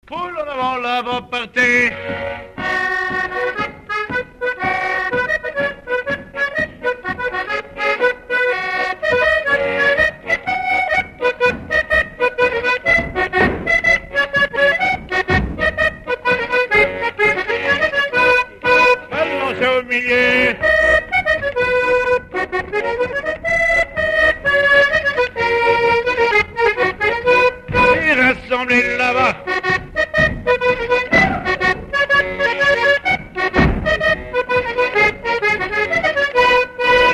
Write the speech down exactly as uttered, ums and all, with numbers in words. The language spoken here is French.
Poule en avant, là-bas, partez. Au milieu. Et rassemblez là-bas.